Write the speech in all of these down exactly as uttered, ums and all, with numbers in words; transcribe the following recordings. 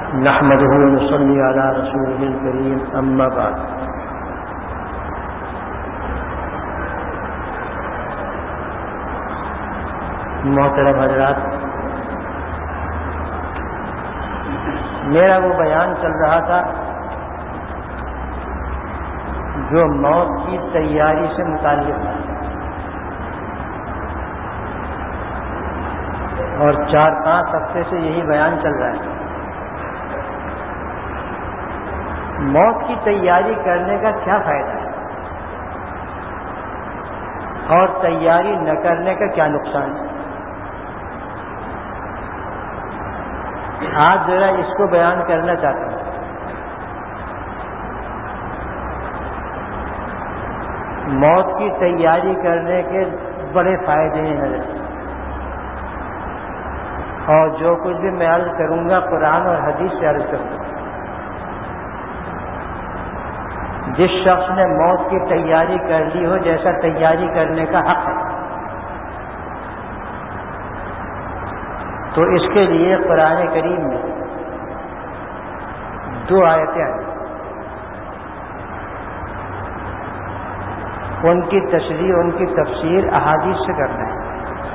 نحمده ونصلي على رسوله الكريم أما بعد. محترم حضرات، میرا وہ بیان چل رہا تھا جو موت کی تیاری سے متعلق ہے، اور چار پانچ ہفتے سے یہی بیان چل رہا ہے. موت کی تیاری کرنے کا کیا فائدہ ہے اور تیاری نہ کرنے کا کیا نقصان ہے؟ آج ذرا اس کو بیان کرنا چاہتا ہوں. موت کی تیاری کرنے کے بڑے فائدے ہیں حضرت، اور جو کچھ بھی میں عرض کروں گا قرآن اور حدیث سے عرض کروں گا. جس شخص نے موت کی تیاری کر لی ہو، جیسا تیاری کرنے کا حق ہے، تو اس کے لیے قرآن کریم میں دو آیتیں آئی، ان کی تشریح ان کی تفسیر احادیث سے کرنا ہے.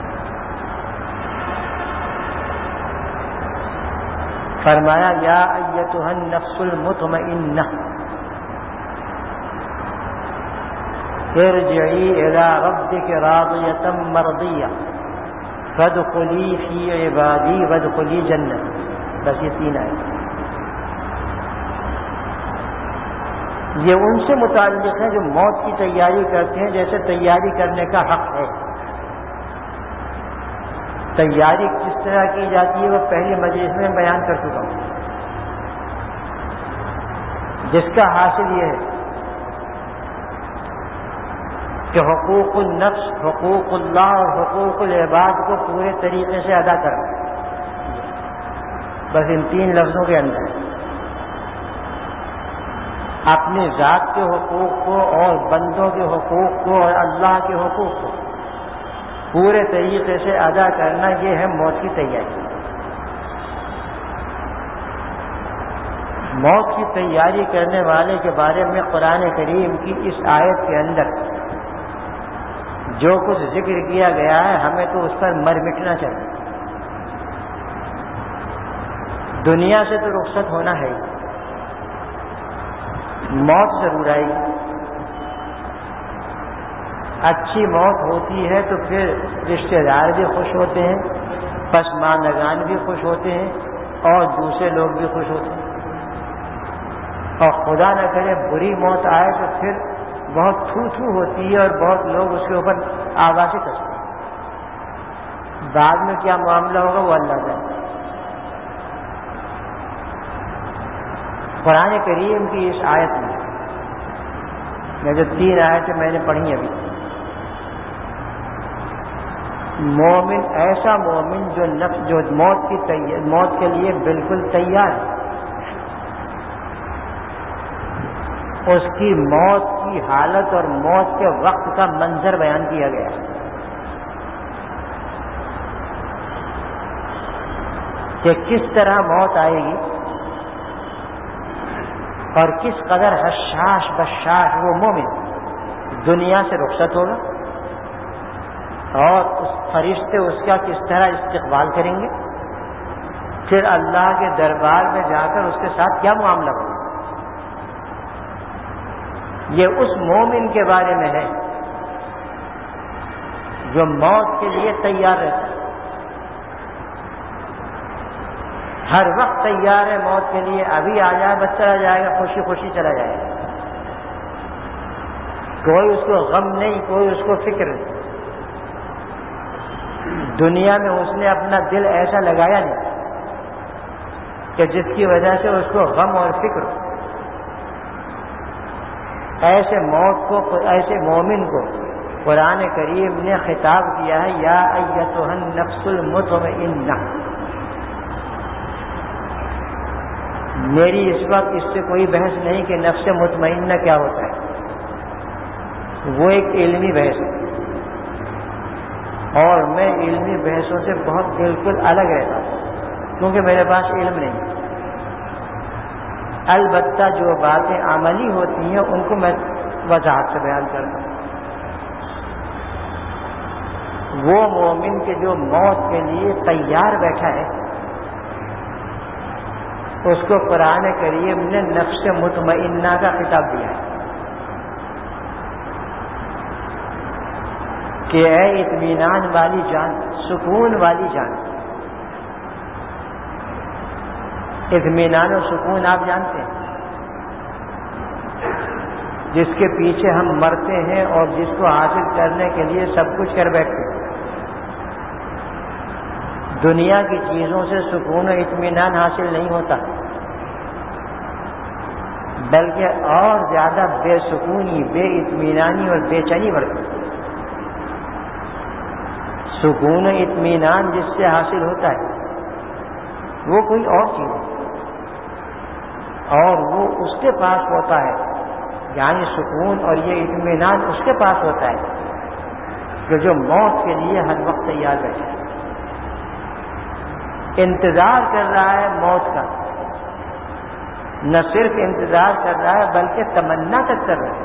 فرمایا یا ایتھا النفس المطمئنہ ارجعی الی ربک راضیۃ مرضیہ فادخلی فی عبادی وادخلی جنتی. بس یہ تین آئے. یہ ان سے متعلق ہیں جو موت کی تیاری کرتے ہیں جیسے تیاری کرنے کا حق ہے. تیاری کس طرح کی جاتی ہے وہ پہلی مجلس میں بیان کر چکا ہوں، جس کا حاصل یہ ہے کہ حقوق النفس، حقوق اللہ اور حقوق العباد کو پورے طریقے سے ادا کرنا. بس ان تین لفظوں کے اندر اپنی ذات کے حقوق کو اور بندوں کے حقوق کو اور اللہ کے حقوق کو پورے طریقے سے ادا کرنا، یہ ہے موت کی تیاری. موت کی تیاری کرنے والے کے بارے میں قرآن کریم کی اس آیت کے اندر جو کچھ ذکر کیا گیا ہے، ہمیں تو اس پر مر مٹنا چاہیے. دنیا سے تو رخصت ہونا ہے، موت ضرور آئے گی. اچھی موت ہوتی ہے تو پھر رشتہ دار بھی خوش ہوتے ہیں، پسماندگان بھی خوش ہوتے ہیں، اور دوسرے لوگ بھی خوش ہوتے ہیں. اور خدا نہ کرے بری موت آئے تو پھر بہت تھو تھو ہوتی ہے اور بہت لوگ اس کے اوپر آوازیں کستے ہیں. بعد میں کیا معاملہ ہوگا وہ اللہ جانے. قرآن کریم کی اس آیت میں میں جو تین آیتیں میں نے پڑھی ابھی، مومن ایسا مومن جو نفس جو موت کی تیار موت کے لیے بالکل تیار ہے، اس کی موت کی حالت اور موت کے وقت کا منظر بیان کیا گیا کہ کس طرح موت آئے گی اور کس قدر حشاش بشاش وہ مومن دنیا سے رخصت ہوگا، اور اس فرشتے اس کا کس طرح استقبال کریں گے، پھر اللہ کے دربار میں جا کر اس کے ساتھ کیا معاملہ ہوگا. یہ اس مومن کے بارے میں ہے جو موت کے لیے تیار رہتا ہے، ہر وقت تیار ہے موت کے لیے. ابھی آ جائے بس چلا جائے گا، خوشی خوشی چلا جائے گا، کوئی اس کو غم نہیں، کوئی اس کو فکر نہیں. دنیا میں اس نے اپنا دل ایسا لگایا نہیں کہ جس کی وجہ سے اس کو غم اور فکر ہو. ایسے موت کو، ایسے مومن کو قرآن کریم نے خطاب کیا ہے یا ایتھا النفس المطمئنہ. میری اس وقت اس سے کوئی بحث نہیں کہ نفس مطمئنہ کیا ہوتا ہے، وہ ایک علمی بحث ہے، اور میں علمی بحثوں سے بہت بالکل الگ رہتا ہوں کیونکہ میرے پاس علم نہیں. البتہ جو باتیں عملی ہوتی ہیں ان کو میں وضاحت سے بیان کرتا ہوں۔ وہ مومن کے جو موت کے لیے تیار بیٹھا ہے اس کو قرآن کریم نے نفس مطمئنہ کا خطاب دیا ہے کہ اے اطمینان والی جان، سکون والی جان۔ اطمینان و سکون آپ جانتے ہیں، جس کے پیچھے ہم مرتے ہیں اور جس کو حاصل کرنے کے لیے سب کچھ کر بیٹھتے ہیں۔ دنیا کی چیزوں سے سکون و اطمینان حاصل نہیں ہوتا، بلکہ اور زیادہ بے سکونی، بے اطمینانی اور بے چینی بڑھتی۔ سکون و اطمینان جس سے حاصل ہوتا ہے وہ کوئی اور چیز ہے، اور وہ اس کے پاس ہوتا ہے، یعنی سکون اور یہ اطمینان اس کے پاس ہوتا ہے کہ جو موت کے لیے ہر وقت تیار بیٹھے، انتظار کر رہا ہے موت کا، نہ صرف انتظار کر رہا ہے بلکہ تمنا تک کر رہا ہے،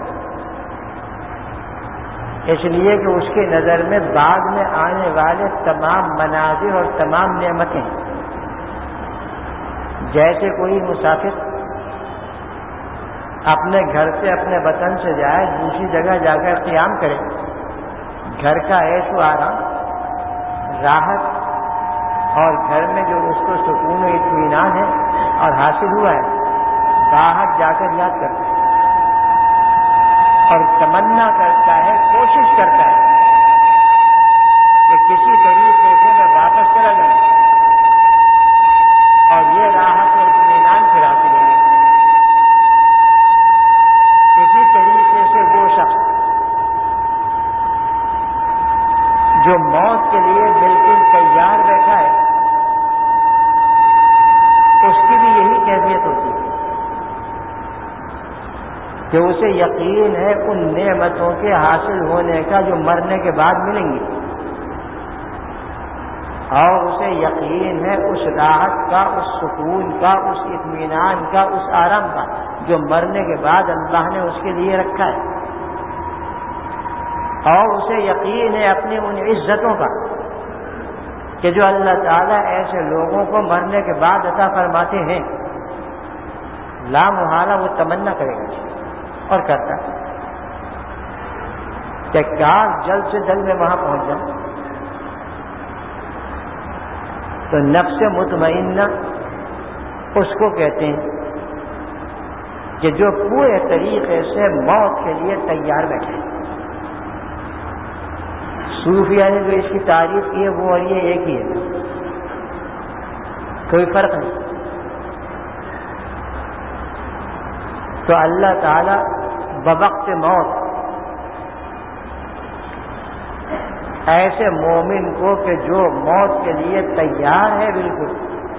اس لیے کہ اس کی نظر میں بعد میں آنے والے تمام مناظر اور تمام نعمتیں، جیسے کوئی مسافر اپنے گھر سے اپنے وطن سے جائے دوسری جگہ جا کر قیام کرے، گھر کا عیش و آرام، راحت اور گھر میں جو اس کو سکون و اطمینان ہے اور حاصل ہوا ہے باہر جا کر یاد کرتا ہے اور تمنا کرتا ہے، کوشش کرتا ہے کہ کسی طریقے سے میں واپس چلا جاؤں اور یہ راحت اور اطمینان پھر حاصل ہو گئی۔ اسی طریقے سے وہ شخص جو موت کے لیے بالکل تیار بیٹھا ہے اس کی بھی یہی کیفیت ہوتی ہے کہ اسے یقین ہے ان نعمتوں کے حاصل ہونے کا جو مرنے کے بعد ملیں گی، اور اسے یقین ہے اس راحت کا، اس سکون کا، اس اطمینان کا، اس آرام کا جو مرنے کے بعد اللہ نے اس کے لیے رکھا ہے، اور اسے یقین ہے اپنی ان عزتوں کا کہ جو اللہ تعالیٰ ایسے لوگوں کو مرنے کے بعد عطا فرماتے ہیں۔ لا محالہ وہ تمنا کرے گا اور کرتا کہ کاش جلد سے جلد میں وہاں پہنچ جاؤں۔ تو نفس مطمئنہ اس کو کہتے ہیں کہ جو پورے طریقے سے موت کے لیے تیار بیٹھے۔ صوفیہ نے جو اس کی تعریف کی ہے وہ اور یہ ایک ہی ہے، کوئی فرق نہیں۔ تو اللہ تعالی بوقت موت ایسے مومن کو کہ جو موت کے لیے تیار ہے بالکل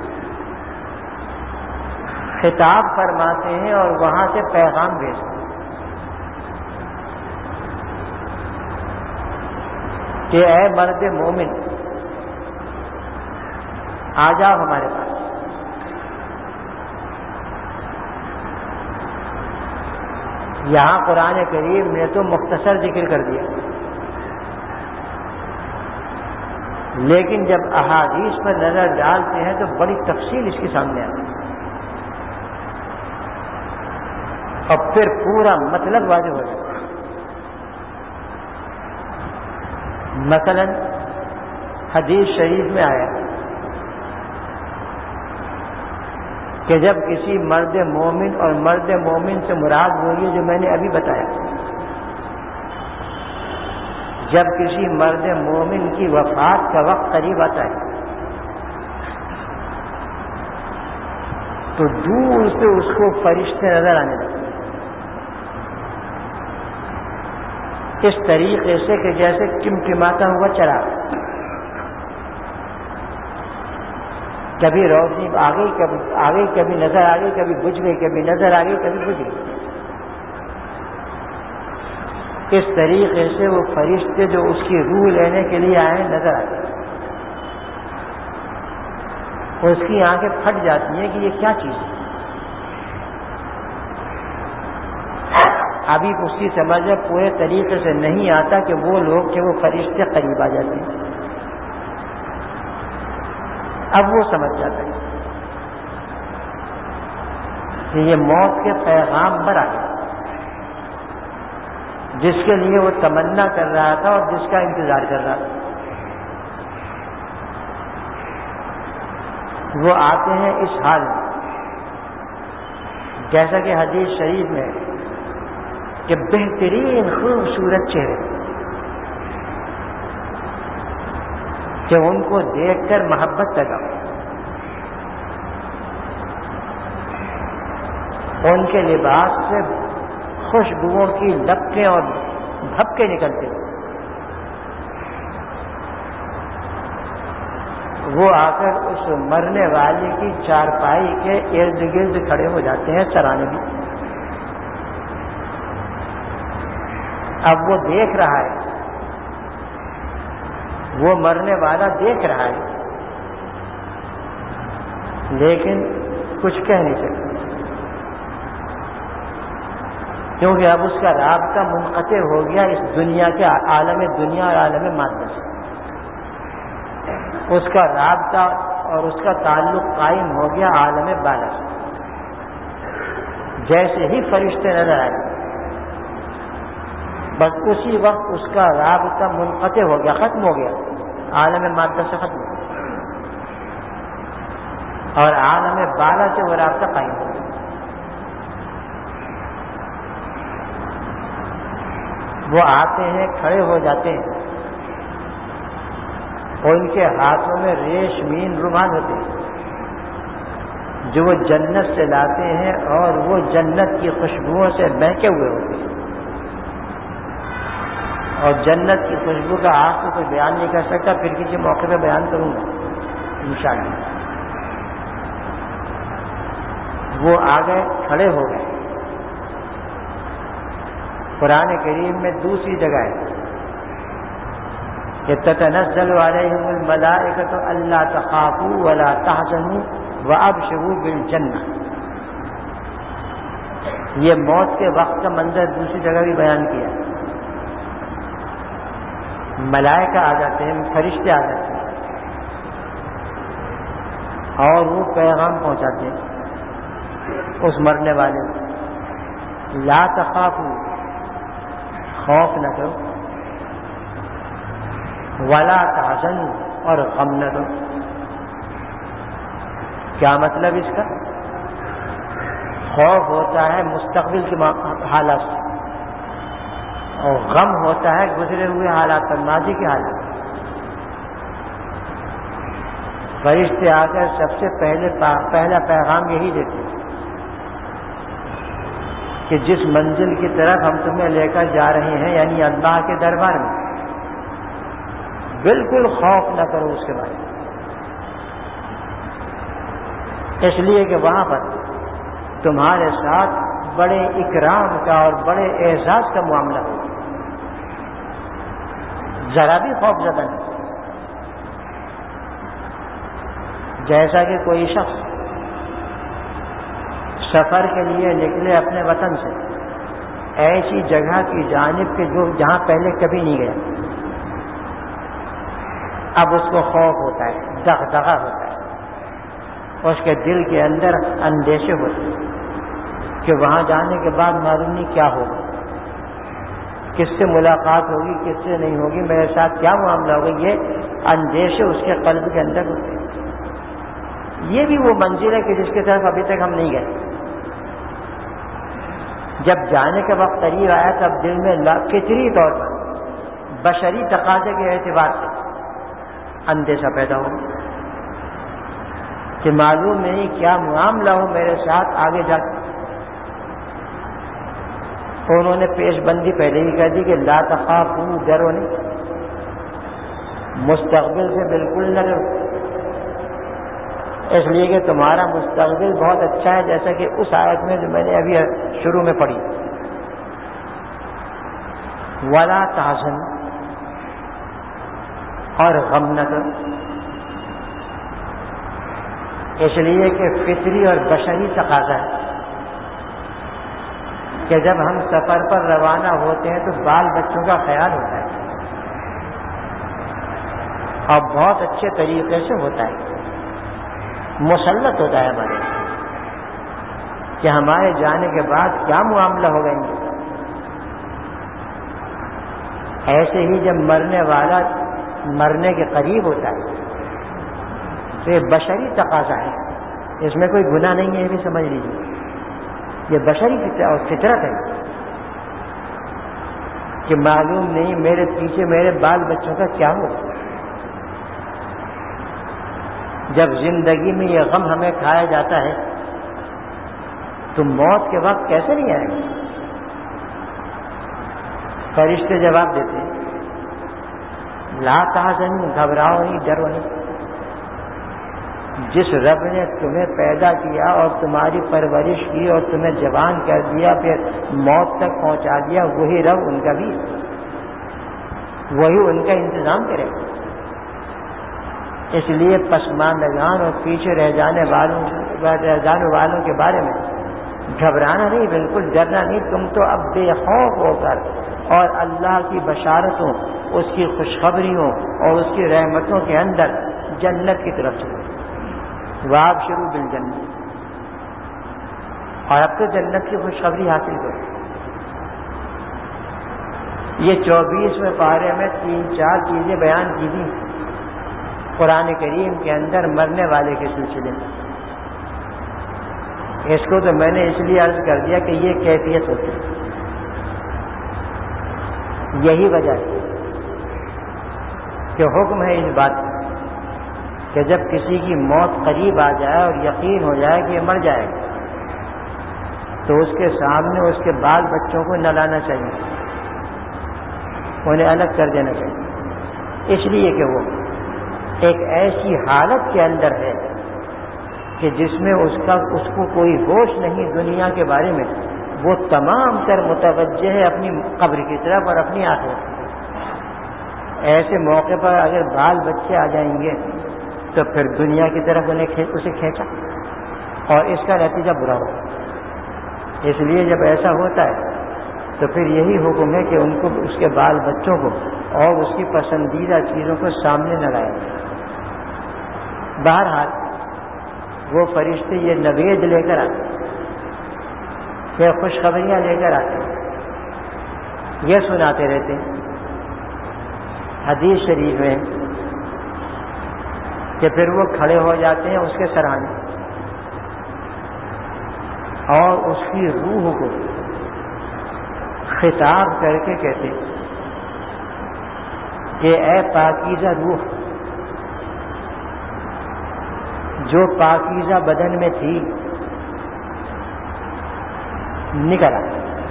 خطاب فرماتے ہیں اور وہاں سے پیغام بھیجتے ہیں کہ اے مرد مومن آ جاؤ ہمارے پاس۔ یہاں قرآن کریم نے تو مختصر ذکر کر دیا، لیکن جب احادیث پر نظر ڈالتے ہیں تو بڑی تفصیل اس کے سامنے آتی ہے اور پھر پورا مطلب واضح ہو جاتا ہے۔ مثلا حدیث شریف میں آیا کہ جب کسی مرد مومن، اور مرد مومن سے مراد وہی ہے جو میں نے ابھی بتایا، جب کسی مرد مومن کی وفات کا وقت قریب آتا ہے تو دور سے اس کو فرشتے نظر آنے لگتے ہیں، اس طریقے سے کہ جیسے ٹمٹماتا ہوا چراغ، کبھی روشنی آ گئی، کبھی آ گئی، کبھی نظر آ گئی، کبھی بجھ گئی، کبھی نظر آ گئی، کبھی بجھ گئی۔ اس طریقے سے وہ فرشتے جو اس کی روح لینے کے لیے آئے نظر آتے ہیں، اس کی آنکھیں پھٹ جاتی ہیں کہ یہ کیا چیز ہے، ابھی اس کی سمجھ میں پورے طریقے سے نہیں آتا کہ وہ لوگ کہ وہ فرشتے قریب آ جاتے ہیں. اب وہ سمجھ جاتا ہے کہ یہ موت کے پیغام پر آ گیا جس کے لیے وہ تمنا کر رہا تھا اور جس کا انتظار کر رہا تھا. وہ آتے ہیں اس حال میں جیسا کہ حدیث شریف میں کہ بہترین خوبصورت چہرے کہ ان کو دیکھ کر محبت پیدا ہو. ان کے لباس سے خوشبوؤں کی لپٹیں اور بھپکے نکلتے ہیں. وہ آ کر اس مرنے والی کی چارپائی کے ارد گرد کھڑے ہو جاتے ہیں سرانے بھی. اب وہ دیکھ رہا ہے, وہ مرنے والا دیکھ رہا ہے, لیکن کچھ کہہ نہیں سکتا کیونکہ اب اس کا رابطہ منقطع ہو گیا اس دنیا کے عالم دنیا اور عالم مادہ سے. اس کا رابطہ اور اس کا تعلق قائم ہو گیا عالم بالا سے. جیسے ہی فرشتے نظر آئے بس اسی وقت اس کا رابطہ منقطع ہو گیا, ختم ہو گیا, عالم مادہ سے ختم ہو گیا اور عالم بالا سے وہ رابطہ قائم ہو گیا. وہ آتے ہیں, کھڑے ہو جاتے ہیں اور ان کے ہاتھوں میں ریشمین رومال ہوتے ہیں جو وہ جنت سے لاتے ہیں اور وہ جنت کی خوشبوؤں سے مہکے ہوئے ہوتے ہیں. اور جنت کی خوشبو کا آپ کو کوئی بیان نہیں کر سکتا, پھر کسی موقع پہ بیان کروں گا انشاءاللہ. وہ آ گئے, کھڑے ہو گئے. قرآن کریم میں دوسری جگہ ہے کہ تتنزل علیہم الملائکۃ الا تخافوا ولا تحزنوا وابشروا بالجنہ. یہ موت کے وقت کا منظر دوسری جگہ بھی بیان کیا. ملائکہ آ جاتے ہیں, فرشتے آ جاتے ہیں اور وہ پیغام پہنچاتے ہیں اس مرنے والے کو, لا تخافوا, خوف نہ کرو, ولا تحزنوا, اور غم نہ کرو. کیا مطلب اس کا؟ خوف ہوتا ہے مستقبل کی حالات سے اور غم ہوتا ہے گزرے ہوئے حالات پر, ماضی کے حالات. فرشتے آ کر سب سے پہلے پہلا پیغام یہی دیتے ہیں کہ جس منزل کی طرف ہم تمہیں لے کر جا رہے ہیں یعنی اللہ کے دربار میں, بالکل خوف نہ کرو اس کے بارے میں, اس لیے کہ وہاں پر تمہارے ساتھ بڑے اکرام کا اور بڑے اعزاز کا معاملہ ہوگا. ذرا بھی خوف زدہ نہیں. جیسا کہ کوئی شخص سفر کے لیے نکلے اپنے وطن سے ایسی جگہ کی جانب کے جو جہاں پہلے کبھی نہیں گیا, اب اس کو خوف ہوتا ہے, دغدغہ ہوتا ہے, اس کے دل کے اندر اندیشے ہوتے ہیں کہ وہاں جانے کے بعد معلوم نہیں کیا ہوگا, کس سے ملاقات ہوگی, کس سے نہیں ہوگی, میرے ساتھ کیا معاملہ ہوگا. یہ اندیشے اس کے قلب کے اندر ہوتے ہیں. یہ بھی وہ منزل ہے کہ جس کی طرف ابھی تک ہم نہیں گئے. جب جانے کا وقت قریب آیا تب دل میں فطری طور پر بشری تقاضے کے اعتبار سے اندیشہ پیدا ہو کہ معلوم نہیں کیا معاملہ ہو میرے ساتھ آگے جا کر. انہوں نے پیش بندی پہلے ہی کر دی کہ لا تخافوا, ڈرو نہیں, مستقبل سے بالکل نہ ڈرو, اس لیے کہ تمہارا مستقبل بہت اچھا ہے, جیسا کہ اس آیت میں جو میں نے ابھی شروع میں پڑھی, ولا تحزن, اور غم نہ کرو, اس لیے کہ فطری اور بشری تقاضا ہے کہ جب ہم سفر پر روانہ ہوتے ہیں تو بال بچوں کا خیال ہوتا ہے، اور بہت اچھے طریقے سے ہوتا ہے، مسلط ہوتا ہے ہمارے کہ ہمارے جانے کے بعد کیا معاملہ ہوگا ان کا۔ ایسے ہی جب مرنے والا مرنے کے قریب ہوتا ہے تو یہ بشری تقاضا ہے، اس میں کوئی گناہ نہیں ہے، یہ بھی سمجھ لیجیے، یہ بشری فطرت ہے کہ معلوم نہیں میرے پیچھے میرے بال بچوں کا کیا ہو۔ جب زندگی میں یہ غم ہمیں کھایا جاتا ہے تو موت کے وقت کیسے نہیں آئے گا؟ فرشتے جواب دیتے ہیں لا تحزنوا، گھبراؤ نہیں، ڈرو نہیں، جس رب نے تمہیں پیدا کیا اور تمہاری پرورش کی اور تمہیں جوان کر دیا پھر موت تک پہنچا دیا، وہی رب ان کا بھی، وہی ان کا انتظام کرے گا۔ اس لیے پسماندگان اور پیچھے رہ جانے والوں رہ جانے والوں کے بارے میں گھبرانا نہیں، بالکل ڈرنا نہیں، تم تو اب بے خوف ہو کر اور اللہ کی بشارتوں، اس کی خوشخبریوں اور اس کی رحمتوں کے اندر جنت کی طرف چلو، وابشروا بالجنت، اور اب تو جنت کی خوشخبری حاصل کرو۔ یہ چوبیسویں پارے میں تین چار چیزیں بیان کی تھیں قرآن کریم کے اندر مرنے والے کے سلسلے میں۔ اس کو تو میں نے اس لیے عرض کر دیا کہ یہ کیفیت ہوتی ہے، یہی وجہ ہے کہ حکم ہے اس بات کا کہ جب کسی کی موت قریب آ جائے اور یقین ہو جائے کہ یہ مر جائے گا تو اس کے سامنے اس کے بال بچوں کو نہ لانا چاہیے، انہیں الگ کر دینا چاہیے، اس لیے کہ وہ ایک ایسی حالت کے اندر ہے کہ جس میں اس کا اس کو کوئی ہوش نہیں دنیا کے بارے میں، وہ تمام تر متوجہ ہے اپنی قبر کی طرف اور اپنی آخرت۔ ایسے موقع پر اگر بال بچے آ جائیں گے تو پھر دنیا کی طرف انہیں اسے کھینچا اور اس کا نتیجہ برا ہوگا۔ اس لیے جب ایسا ہوتا ہے تو پھر یہی حکم ہے کہ ان کو اس کے بال بچوں کو اور اس کی پسندیدہ چیزوں کو سامنے نہ لائیں۔ بہرحال وہ فرشتے یہ نوید لے کر آتے، یہ خوشخبریاں لے کر آتے، یہ سناتے رہتے۔ حدیث شریف میں کہ پھر وہ کھڑے ہو جاتے ہیں اس کے سرانے اور اس کی روح کو خطاب کر کے کہتے کہ اے پاکیزہ روح، جو پاکیزہ بدن میں تھی نکل آ،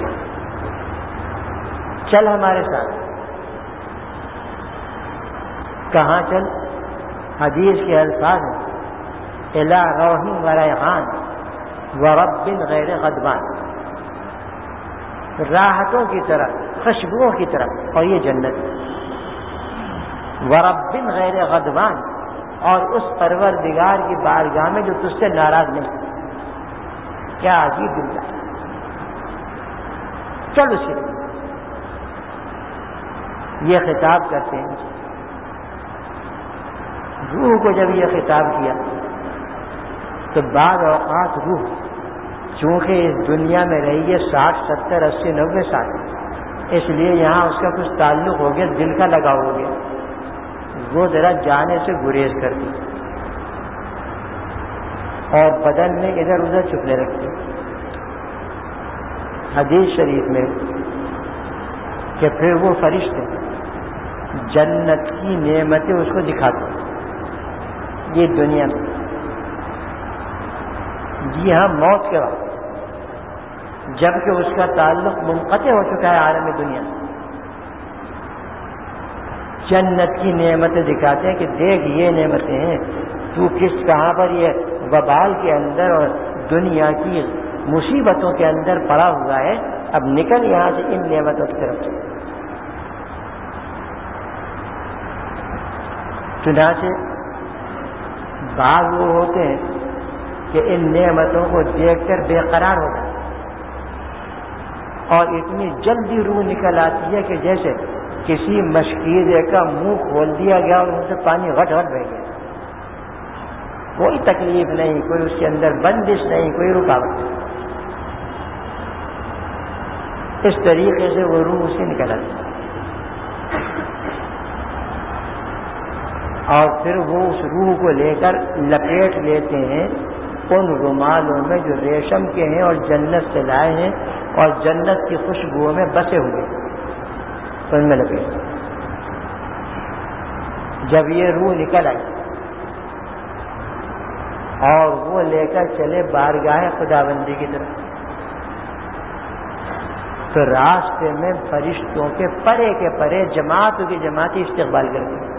چل ہمارے ساتھ۔ کہاں چل؟ حدیث کے الفاظ ہیں الی روح و ریحان و رب غیر غضبان، راحتوں کی طرف، خوشبوؤں کی طرف، اور یہ جنت، و رب غیر غضبان، اور اس پروردگار کی بارگاہ میں جو تجھ سے ناراض نہیں۔ کیا عجیب دل ہے، چل اس کے یہ خطاب کرتے ہیں روح کو۔ جب یہ خطاب کیا تو بعض اوقات روح چونکہ اس دنیا میں رہی ہے ساٹھ ستر اسی نوے سال، اس لیے یہاں اس کا کچھ تعلق ہو گیا، دل کا لگاؤ ہو گیا، وہ ذرا جانے سے گریز کرتی اور بدن میں ادھر ادھر چھپنے لگتے۔ حدیث شریف میں کہ پھر وہ فرشتے جنت کی نعمتیں اس کو دکھاتے، یہ دنیا میں، جی ہاں موت کے وقت جبکہ اس کا تعلق منقطع ہو چکا ہے عالم دنیا، جنت کی نعمتیں دکھاتے ہیں کہ دیکھ یہ نعمتیں ہیں، تو کس کہاں پر یہ وبال کے اندر اور دنیا کی مصیبتوں کے اندر پڑا ہوا ہے، اب نکل یہاں سے ان نعمتوں کی طرف۔ چنانچہ بعض وہ ہوتے ہیں کہ ان نعمتوں کو دیکھ کر بے قرار ہو جاتے، اور اتنی جلدی روح نکل آتی ہے کہ جیسے کسی مشکیزے کا منہ کھول دیا گیا اور ان سے پانی غٹ غٹ بہ گیا. کوئی تکلیف نہیں, کوئی اس کے اندر بندش نہیں, کوئی رکاوٹ نہیں. اس طریقے سے وہ روح اسے نکل آتی ہے. اور پھر وہ اس روح کو لے کر لپیٹ لیتے ہیں ان رومالوں میں جو ریشم کے ہیں اور جنت سے لائے ہیں اور جنت کی خوشبوؤں میں بسے ہوئے, ان میں لپیٹ. جب یہ روح نکل آئی اور وہ لے کر چلے بارگاہ خداوندی کی طرف, تو راستے میں فرشتوں کے پرے کے پرے جماعتوں کی جماعتیں استقبال کرتی ہیں,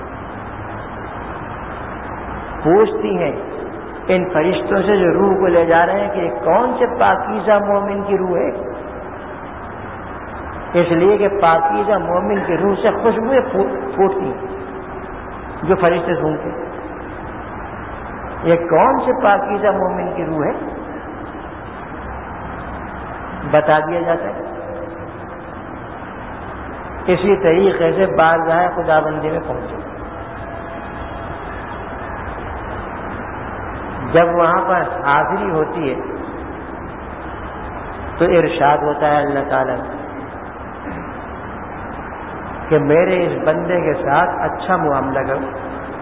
پوچھتی ہیں ان فرشتوں سے جو روح کو لے جا رہے ہیں کہ کون سے پاکیزہ مومن کی روح ہے. اس لیے کہ پاکیزہ مومن کی روح سے خوشبوئیں پھوٹتی ہیں جو فرشتے سونگتے. یہ کون سے پاکیزہ مومن کی روح ہے بتا دیا جاتا ہے. اسی طریقے سے بارگاہ خداوندی میں پہنچے. جب وہاں پر حاضری ہوتی ہے تو ارشاد ہوتا ہے اللہ تعالیٰ کہ میرے اس بندے کے ساتھ اچھا معاملہ کرو,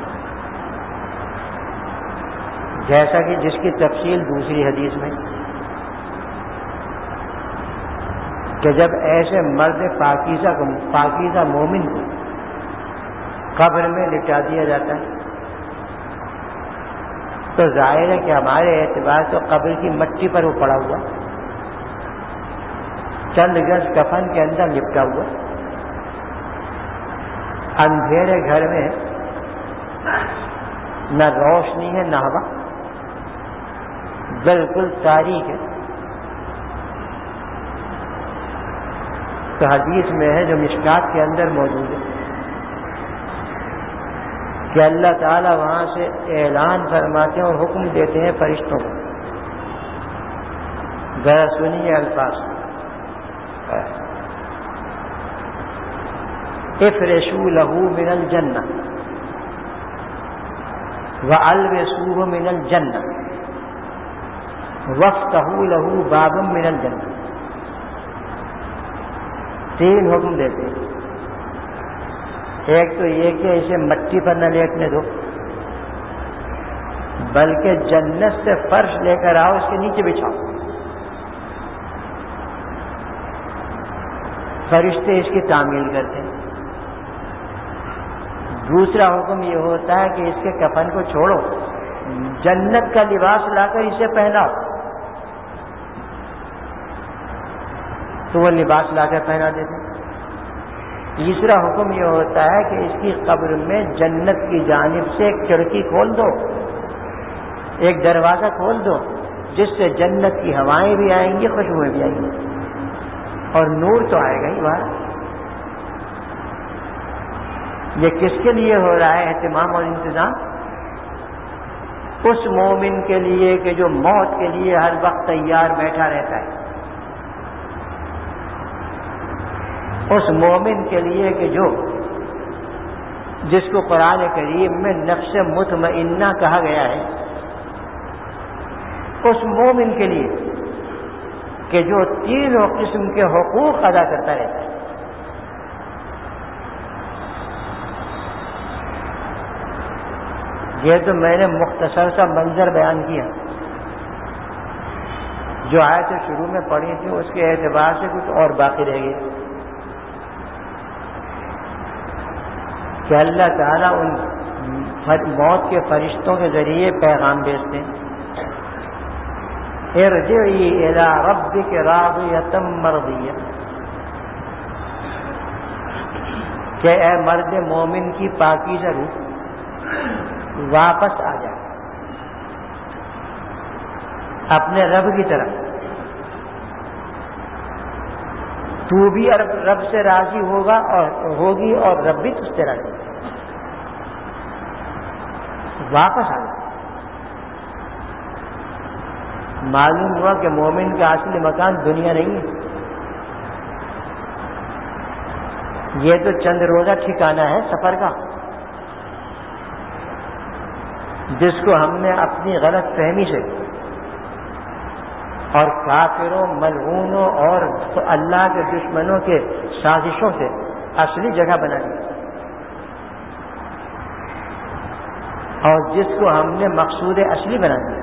جیسا کہ جس کی تفصیل دوسری حدیث میں کہ جب ایسے مرد پاکیزہ کو پاکیزہ مومن کو قبر میں لٹا دیا جاتا ہے تو ظاہر ہے کہ ہمارے اعتبار سے قبر کی مٹی پر وہ پڑا ہوا, چند گز کفن کے اندر لپٹا ہوا, اندھیرے گھر میں نہ روشنی ہے نہ ہوا, بالکل تاریک ہے. تو حدیث میں ہے جو مشکات کے اندر موجود ہے کہ اللہ تعالیٰ وہاں سے اعلان فرماتے ہیں اور حکم دیتے ہیں فرشتوں کو, ذرا سنیے الفاظ, افرشوا له من الجنہ والبسوه من الجنہ وافتحوا له بابا من الجنہ. تین حکم دیتے ہیں. ایک تو یہ کہ اسے مٹی پر نہ لیٹنے دو, بلکہ جنت سے فرش لے کر آؤ, اس کے نیچے بچھاؤ. فرشتے اس کی تعمیل کرتے ہیں. دوسرا حکم یہ ہوتا ہے کہ اس کے کفن کو چھوڑو, جنت کا لباس لا کر اسے پہناؤ. تو وہ لباس لا کر پہنا دیتے ہیں. تیسرا حکم یہ ہوتا ہے کہ اس کی قبر میں جنت کی جانب سے ایک کھڑکی کھول دو, ایک دروازہ کھول دو, جس سے جنت کی ہوائیں بھی آئیں گی, خوشبوئیں بھی آئیں گی, اور نور تو آئے گا ہی باہر. یہ کس کے لیے ہو رہا ہے اہتمام اور انتظام؟ اس مومن کے لیے کہ جو موت کے لیے ہر وقت تیار بیٹھا رہتا ہے, اس مومن کے لیے کہ جو جس کو قرآن کریم میں نفس مطمئنہ کہا گیا ہے, اس مومن کے لیے کہ جو تینوں قسم کے حقوق ادا کرتا رہتا ہے. یہ تو میں نے مختصر سا منظر بیان کیا, جو آیت شروع میں پڑھی تھی اس کے اعتبار سے کچھ اور باقی رہ گئی کہ اللہ تعالیٰ ان موت کے فرشتوں کے ذریعے پیغام بھیجتے ہیں, ارجعی الی ربک راضیۃ مرضیہ, کہ اے مرد مومن کی پاکیزہ روح واپس آ جائے اپنے رب کی طرف. تو بھی رب سے راضی ہوگا اور ہوگی اور رب بھی تجھ سے راضی, واپس آ جائے. معلوم ہوا کہ مومن کا اصلی مکان دنیا نہیں ہے, یہ تو چند روزہ ٹھکانہ ہے سفر کا، جس کو ہم نے اپنی غلط فہمی سے اور کافروں، ملعونوں اور اللہ کے دشمنوں کے سازشوں سے اصلی جگہ بنا دی، اور جس کو ہم نے مقصود اصلی بنا دیا،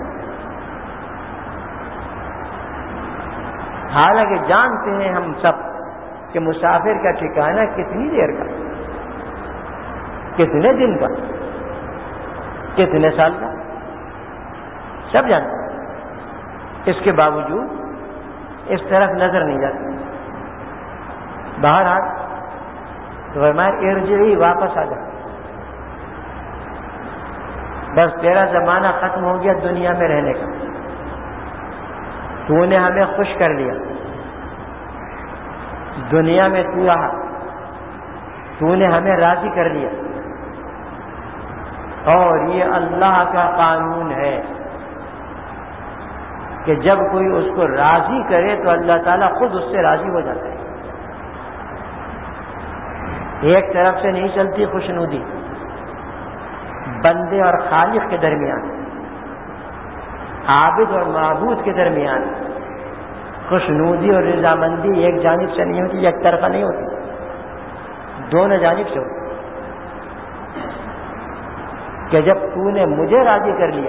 حالانکہ جانتے ہیں ہم سب کہ مسافر کا ٹھکانہ کتنی دیر کا، کتنے دن کا، کتنے سال کا، سب جانتے ہیں۔ اس کے باوجود اس طرف نظر نہیں جاتی۔ بہرحال فرمایا ارجعی، واپس آ جا، بس تیرا زمانہ ختم ہو گیا دنیا میں رہنے کا، تو نے ہمیں خوش کر لیا، دنیا میں تو رہا، تو نے ہمیں راضی کر لیا، اور یہ اللہ کا قانون ہے کہ جب کوئی اس کو راضی کرے تو اللہ تعالیٰ خود اس سے راضی ہو جاتا ہے۔ ایک طرف سے نہیں چلتی خوشنودی، بندے اور خالق کے درمیان، عابد اور معبود کے درمیان خوشنودی اور رضامندی ایک جانب سے نہیں ہوتی، یک طرفہ نہیں ہوتی، دونوں جانب سے ہوتی کہ جب تو نے مجھے راضی کر لیا،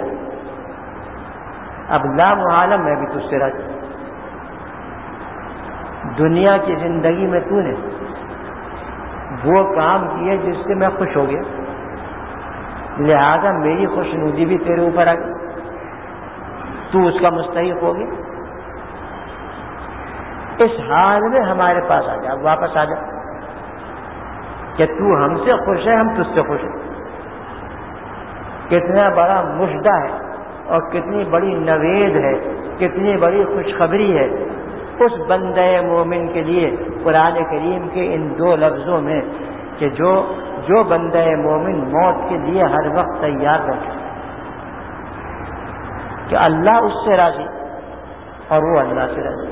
اب لا محالہ میں بھی تجھ سے راضی۔ دنیا کی زندگی میں تو نے وہ کام کیے جس سے میں خوش ہو گیا، لہذا میری خوشنودی بھی تیرے اوپر آ گئی، تو اس کا مستحق ہو گیا۔ اس حال میں ہمارے پاس آ جا، واپس آ جا کہ تو ہم سے خوش ہے، ہم تجھ سے خوش ہیں۔ کتنا بڑا مژدہ ہے اور کتنی بڑی نوید ہے، کتنی بڑی خوشخبری ہے اس بندہ مومن کے لیے قرآن کریم کے ان دو لفظوں میں کہ جو جو بندہ مومن موت کے لیے ہر وقت تیار رہے کہ اللہ اس سے راضی اور وہ اللہ سے راضی،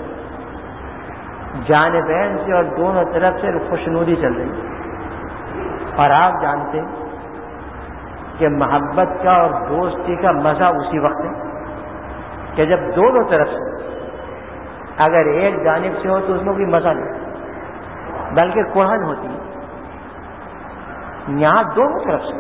جانبین سے اور دونوں طرف سے خوشنودی چل رہی۔ اور آپ جانتے ہیں کہ محبت کا اور دوستی کا مزہ اسی وقت ہے کہ جب دونوں طرف سے، اگر ایک جانب سے ہو تو اس میں کوئی مزہ نہیں بلکہ کوہن ہوتی ہے، یہاں دونوں طرف سے،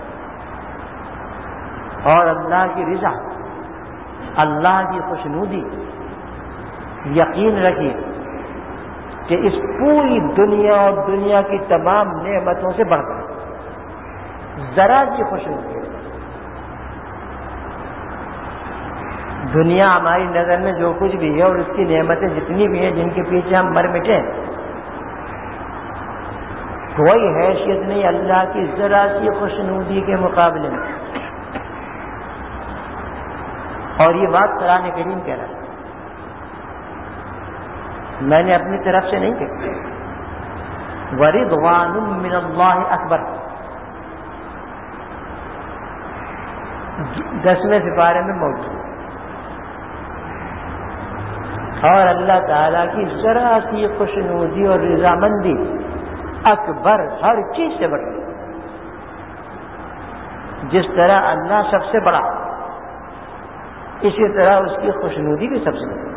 اور اللہ کی رضا، اللہ کی خوشنودی، یقین رکھیے کہ اس پوری دنیا اور دنیا کی تمام نعمتوں سے بڑھ کر ذرا سی خوشنودی ہے۔ دنیا ہماری نظر میں جو کچھ بھی ہے اور اس کی نعمتیں جتنی بھی ہیں جن کے پیچھے ہم مر مٹے ہیں، کوئی حیثیت نہیں اللہ کی ذرا سی خوشنودی کے مقابلے میں۔ اور یہ بات قرآن کریم کہہ رہا ہے، میں نے اپنی طرف سے نہیں کہی۔ وَرِضْوَانٌ مِّنَ اللَّهِ أَكْبَرُ، دسویں سپارے میں موجود، اور اللہ تعالیٰ کی ذرا سی خوشنودی اور رضامندی اکبر، ہر چیز سے بڑی۔ جس طرح اللہ سب سے بڑا، اسی طرح اس کی خوشنودی بھی سب سے بڑی،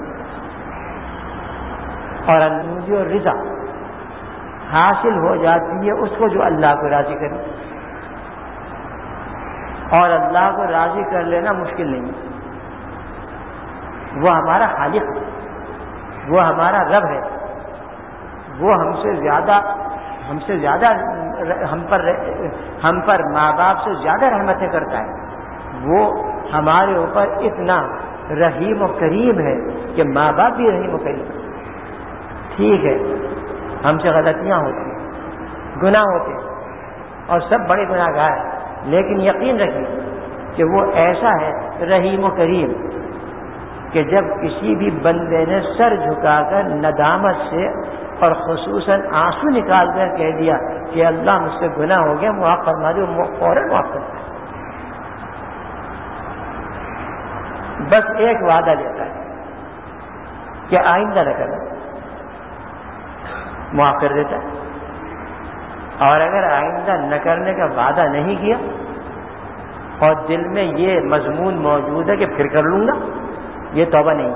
اور خوشنودی اور رضا حاصل ہو جاتی ہے اس کو جو اللہ کو راضی کرے، اور اللہ کو راضی کر لینا مشکل نہیں ہے۔ وہ ہمارا خالق ہے، وہ ہمارا رب ہے، وہ ہم سے زیادہ ہم سے زیادہ ہم پر ہم پر ماں باپ سے زیادہ رحمتیں کرتا ہے، وہ ہمارے اوپر اتنا رحیم و کریم ہے کہ ماں باپ بھی رحیم و کریم ہے۔ ٹھیک ہے ہم سے غلطیاں ہوتی ہیں، گناہ ہوتے ہیں، اور سب بڑے گناہ گار ہیں، لیکن یقین رکھیے کہ وہ ایسا ہے رحیم و کریم کہ جب کسی بھی بندے نے سر جھکا کر ندامت سے اور خصوصاً آنسو نکال کر کہہ دیا کہ اللہ مجھ سے گناہ ہو گیا، معاف فرما دے، وہ فوراً معاف کرتا ہے۔ بس ایک وعدہ لیتا ہے کہ آئندہ نہ کرنا، معاف کر دیتا ہے۔ اور اگر آئندہ نہ کرنے کا وعدہ نہیں کیا اور دل میں یہ مضمون موجود ہے کہ پھر کر لوں گا، یہ توبہ نہیں۔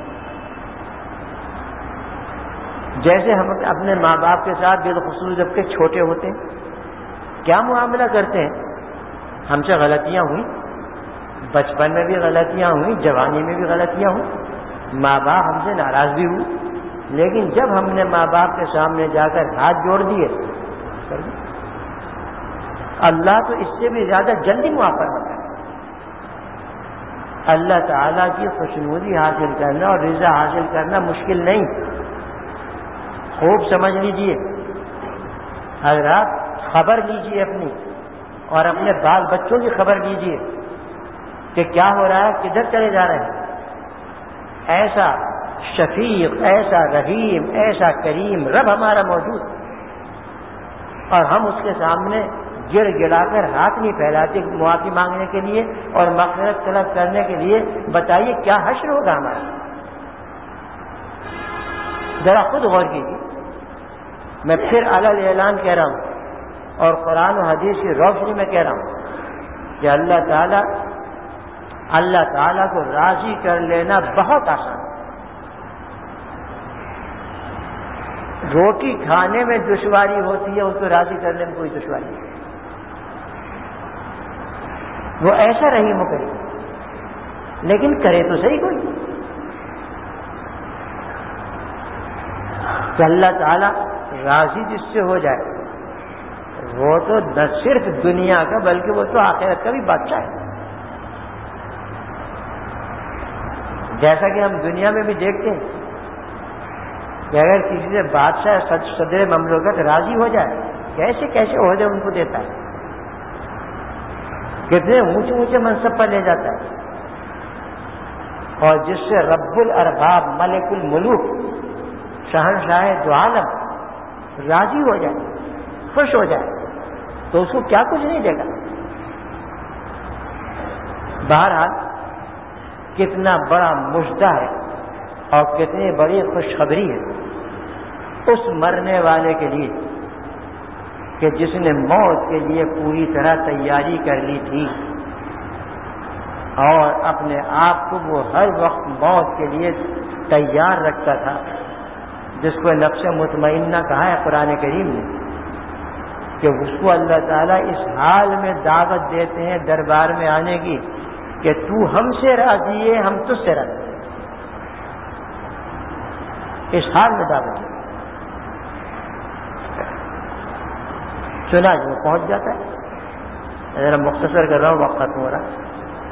جیسے ہم اپنے ماں باپ کے ساتھ بالخصوص جب کہ چھوٹے ہوتے ہیں کیا معاملہ کرتے ہیں، ہم سے غلطیاں ہوئی، بچپن میں بھی غلطیاں ہوئی، جوانی میں بھی غلطیاں ہوئی، ماں باپ ہم سے ناراض بھی ہوئی، لیکن جب ہم نے ماں باپ کے سامنے جا کر ہاتھ جوڑ دیے، اللہ تو اس سے بھی زیادہ جلدی معاف فرماتا ہے۔ اللہ تعالیٰ کی خوشنودی حاصل کرنا اور رضا حاصل کرنا مشکل نہیں، خوب سمجھ لیجئے۔ حضرات خبر لیجئے اپنی اور اپنے بال بچوں کی خبر لیجئے کہ کیا ہو رہا ہے، کدھر چلے جا رہے ہیں۔ ایسا شفیق، ایسا رحیم، ایسا کریم رب ہمارا موجود، اور ہم اس کے سامنے گڑ گڑا کر ہاتھ نہیں پھیلاتے معافی مانگنے کے لیے اور مغفرت طلب کرنے کے لیے۔ بتائیے کیا حشر ہوگا ہمارا، ذرا خود غور کیجیے۔ میں پھر علل اعلان کہہ رہا ہوں اور قرآن و حدیث کی روشنی میں کہہ رہا ہوں کہ اللہ تعالیٰ اللہ تعالیٰ کو راضی کر لینا بہت آسان ہے۔ روٹی کھانے میں دشواری ہوتی ہے، اس کو راضی کرنے میں کوئی دشواری نہیں، وہ ایسا رحیم کرے، لیکن کرے تو صحیح کوئی کہ اللہ تعالیٰ راضی جس سے ہو جائے وہ تو نہ صرف دنیا کا بلکہ وہ تو آخرت کا بھی بادشاہ ہے۔ جیسا کہ ہم دنیا میں بھی دیکھتے ہیں کہ اگر کسی سے بادشاہ صدر مملکت راضی ہو جائے، کیسے کیسے عہدے ان کو دیتا ہے، کتنے اونچے اونچے منصب پر لے جاتا ہے، اور جس سے رب الارباب ملک الملوک شہنشاہ دو عالم راضی ہو جائے، خوش ہو جائے، تو اس کو کیا کچھ نہیں دے گا۔ بہرحال کتنا بڑا مژدہ ہے اور کتنی بڑی خوشخبری ہے اس مرنے والے کے لیے کہ جس نے موت کے لیے پوری طرح تیاری کر لی تھی اور اپنے آپ کو وہ ہر وقت موت کے لیے تیار رکھتا تھا، جس کو نفس مطمئنہ کہا ہے قرآن کریم نے، کہ اس کو اللہ تعالیٰ اس حال میں دعوت دیتے ہیں دربار میں آنے کی کہ تو ہم سے راضی ہے، ہم تجھ سے راضی ہیں، اس حال میں دعوت دیتے چنا جو پہنچ جاتا ہے۔ ذرا مختصر کر رہا ہوں، وقت ختم ہو رہا ہے۔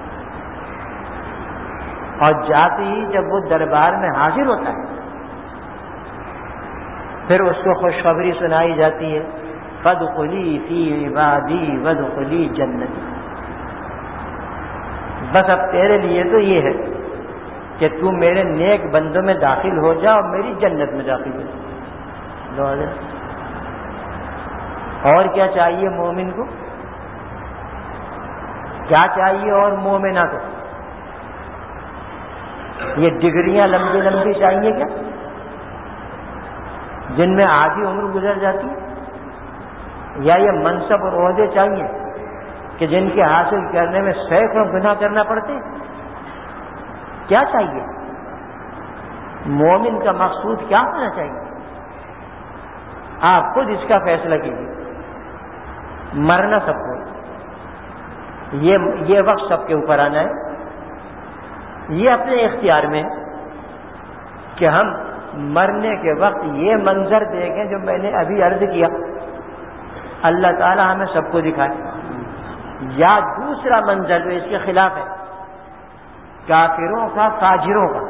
اور جاتے ہی جب وہ دربار میں حاضر ہوتا ہے پھر اس کو خوشخبری سنائی جاتی ہے، فادخلی فی عبادی وادخلی جنتی، بس اب تیرے لیے تو یہ ہے کہ تو میرے نیک بندوں میں داخل ہو جا اور میری جنت میں داخل ہو جا۔ اور کیا چاہیے مومن کو، کیا چاہیے اور مومنہ کو؟ یہ ڈگریاں لمبی لمبی چاہیے کیا، جن میں آدھی عمر گزر جاتی، یا یہ منصب اور عہدے چاہیے کہ جن کے حاصل کرنے میں سینکڑوں گناہ کرنا پڑتے؟ کیا چاہیے؟ مومن کا مقصود کیا ہونا چاہیے؟ آپ خود اس کا فیصلہ کیجیے۔ مرنا سب کو، یہ یہ وقت سب کے اوپر آنا ہے، یہ اپنے اختیار میں کہ ہم مرنے کے وقت یہ منظر دیکھیں جو میں نے ابھی عرض کیا، اللہ تعالی ہمیں سب کو دکھائے، یا دوسرا منظر جو اس کے خلاف ہے، کافروں کا، فاجروں کا،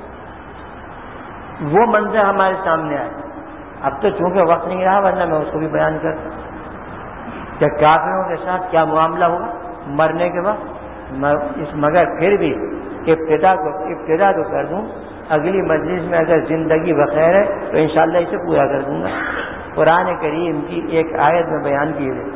وہ منظر ہمارے سامنے آئے۔ اب تو چونکہ وقت نہیں رہا ورنہ میں اس کو بھی بیان کرتا کہ کافروں کے ساتھ کیا معاملہ ہوگا مرنے کے وقت، مگر پھر بھی ابتدا کو ابتدا تو کر دوں، اگلی مجلس میں اگر زندگی بخیر ہے تو انشاءاللہ اسے پورا کر دوں گا۔ قرآن کریم کی ایک آیت میں بیان کی ہے،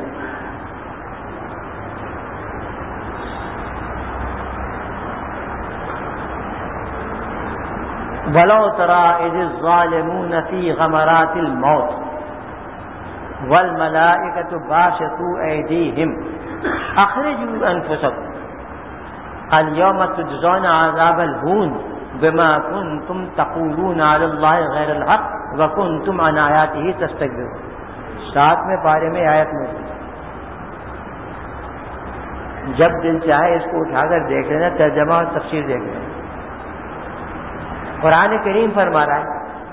وَلَوْ تَرَىٰ إِذِ الظَّالِمُونَ فِي غَمَرَاتِ الْمَوْتِ، والملائکۃ باسطوا ایدیہم اخرجوا انفسکم الیوم تجزون عذاب الہون بما کنتم تقولون علی اللہ غیر الحق وکنتم عن آیاتہ تستکبرون. ساتویں پارے میں آیت میں جب دل چاہے اس کو اٹھا کر دیکھ لینا، ترجمہ اور تفسیر دیکھ لینا. قرآن کریم فرما رہا ہے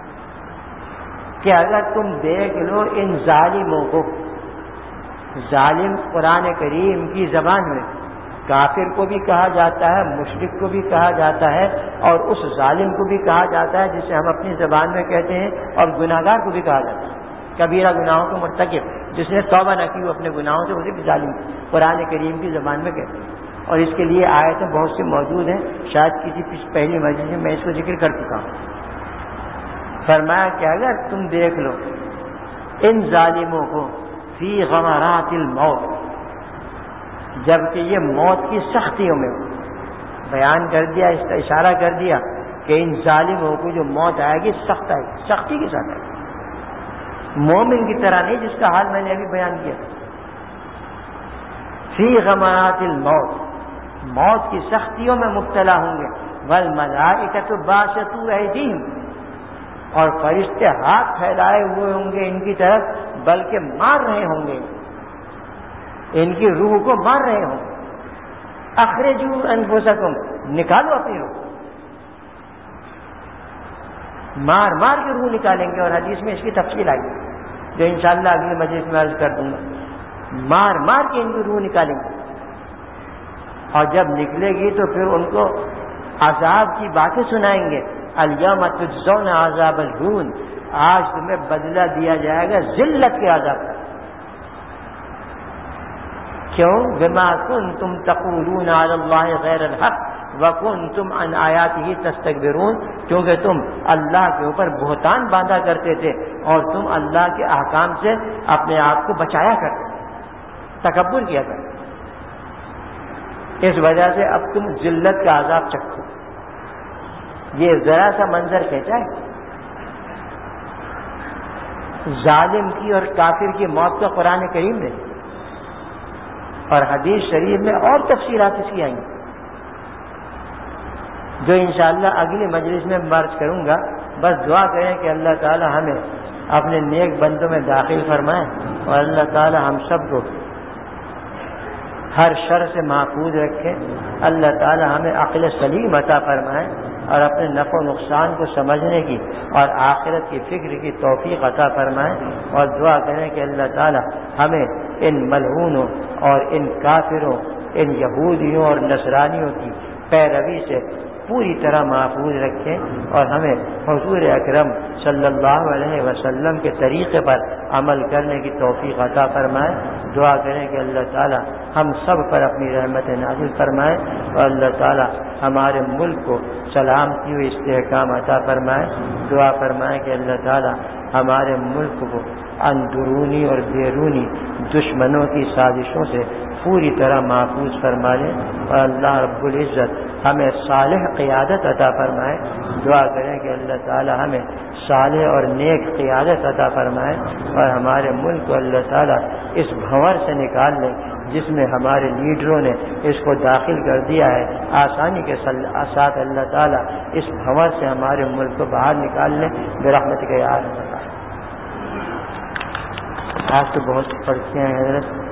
کہ اگر تم دیکھ لو ان ظالموں کو، ظالم قرآن کریم کی زبان میں کافر کو بھی کہا جاتا ہے، مشرک کو بھی کہا جاتا ہے، اور اس ظالم کو بھی کہا جاتا ہے جسے ہم اپنی زبان میں کہتے ہیں، اور گناہگار کو بھی کہا جاتا ہے، کبیرہ گناہوں کو مرتکب، جس نے توبہ نہ کی وہ اپنے گناہوں سے، اسے بھی ظالم قرآن کریم کی زبان میں کہتے ہیں. اور اس کے لیے آیتیں بہت سی موجود ہیں، شاید کسی پہلی مجلس میں میں اس کو ذکر کر چکا ہوں. فرمایا کہ اگر تم دیکھ لو ان ظالموں کو فی غمرات الموت، جبکہ یہ موت کی سختیوں میں بیان کر دیا، اس کا اشارہ کر دیا کہ ان ظالموں کو جو موت آئے گی سخت آئے گی، سختی کے ساتھ آئے گی، مومن کی طرح نہیں جس کا حال میں نے ابھی بیان کیا. فی غمرات الموت، موت کی سختیوں میں مبتلا ہوں گے. والملائکۃ باسطوا ایدیہم، اور فرشتے ہاتھ پھیلائے ہوئے ہوں گے ان کی طرف، بلکہ مار رہے ہوں گے، ان کی روح کو مار رہے ہوں گے. اخرجوا انفسکم، نکالو اپنی روح، مار مار کے روح نکالیں گے. اور حدیث میں اس کی تفصیل آئی جو انشاءاللہ اگلی مجلس میں عرض کر دوں گا. مار مار کے ان کی روح نکالیں گے، اور جب نکلے گی تو پھر ان کو عذاب کی باتیں سنائیں گے. الیوم تجزون عذاب الہون، آج تمہیں بدلہ دیا جائے گا ذلت کے عذاب کا. کیوں؟ بما کنتم تقولون علی اللہ غیر الحق وکنتم عن آیاتہ تستکبرون، کیونکہ تم اللہ کے اوپر بہتان باندھا کرتے تھے اور تم اللہ کے احکام سے اپنے آپ کو بچایا کرتے، تکبر کیا کرتے. اس وجہ سے اب تم ذلت کا عذاب چکھو. یہ ذرا سا منظر کہتا ہے ظالم کی اور کافر کی موت کا قرآن کریم نے، اور حدیث شریف میں اور تفصیلات اس کی آئیں گی جو انشاءاللہ اگلی مجلس میں مرج کروں گا. بس دعا کریں کہ اللہ تعالی ہمیں اپنے نیک بندوں میں داخل فرمائے، اور اللہ تعالی ہم سب کو ہر شر سے محفوظ رکھے. اللہ تعالی ہمیں عقل سلیم عطا فرمائے، اور اپنے نفع و نقصان کو سمجھنے کی اور آخرت کی فکر کی توفیق عطا فرمائے. اور دعا کریں کہ اللہ تعالی ہمیں ان ملعونوں اور ان کافروں، ان یہودیوں اور نصرانیوں کی پیروی سے پوری طرح محفوظ رکھیں، اور ہمیں حضور اکرم صلی اللہ علیہ وسلم کے طریقے پر عمل کرنے کی توفیق عطا فرمائے. دعا کریں کہ اللہ تعالی ہم سب پر اپنی رحمت نازل فرمائے، اور اللہ تعالی ہمارے ملک کو سلامتی و استحکام عطا فرمائے. دعا فرمائے کہ اللہ تعالی ہمارے ملک کو اندرونی اور بیرونی دشمنوں کی سازشوں سے پوری طرح محفوظ فرما لے، اور اللہ رب العزت ہمیں صالح قیادت عطا فرمائے. دعا کریں کہ اللہ تعالی ہمیں صالح اور نیک قیادت عطا فرمائے، اور ہمارے ملک کو اللہ تعالی اس بھنور سے نکال لے جس میں ہمارے لیڈروں نے اس کو داخل کر دیا ہے. آسانی کے ساتھ اللہ تعالی اس بھنور سے ہمارے ملک کو باہر نکال لے برحمتک یا ارحم الراحمین. آج تو بہت پڑھتے ہیں حضرت.